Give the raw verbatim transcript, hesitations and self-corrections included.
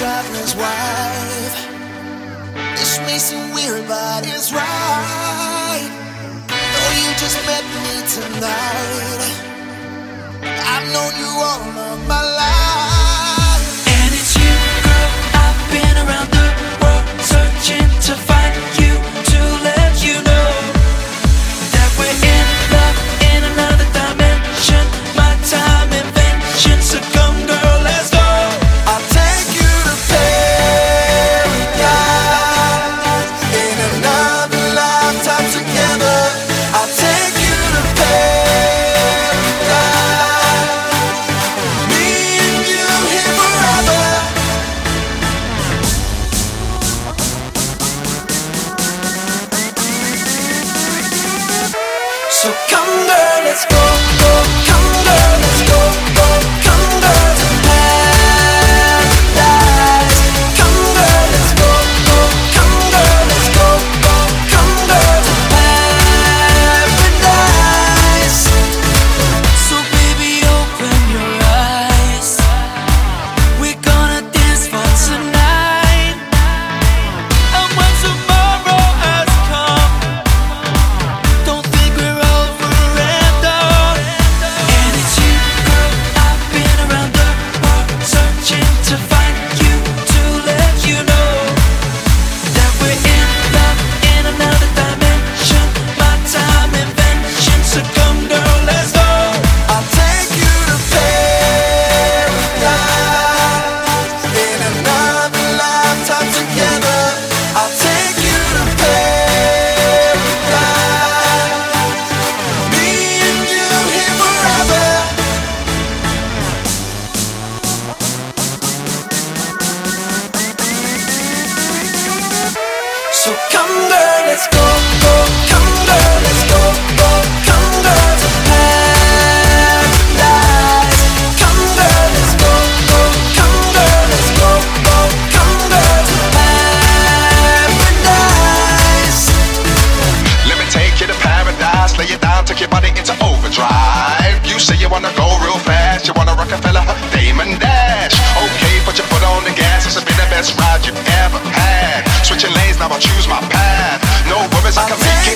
traveler's wife. This may seem weird, but it's right. Though you just met me tonight, I've known you all of my life. And it's you, girl, I've been around the world searching to find you, to let you know that we're in love in another dimension. My time invention, so come girl, let's go. I'll take you to paradise in another lifetime together. I'll take you to paradise, me and you here forever. So come girl, let's go, go, come girl, let's go, go, come girl to paradise. Come girl, let's go, go, come girl, let's go, go, come girl to paradise. So baby, open your eyes. We're gonna dance for tonight. And when tomorrow has come, don't think we're over and done. And it's you, girl, I've been around the world searching to find you, to let you know that we're in love in another dimension. My time invention, so come girl, let's go. I'll take you to paradise in another lifetime together. I'll take you to paradise, me and you here forever. So come girl, let's go, go, come girl, let's go, go, come girl to paradise. Come girl, let's go, go, come girl, let's go, go, come girl to paradise. Let me take you to paradise, lay it down, take your body into overdrive. You say you wanna go real fast, you wanna Rockefeller, Damon Dash. Okay, put your foot on the gas, this has been the best ride you've ever had. Switching lanes, now I'll choose my path. No worries, I can make it.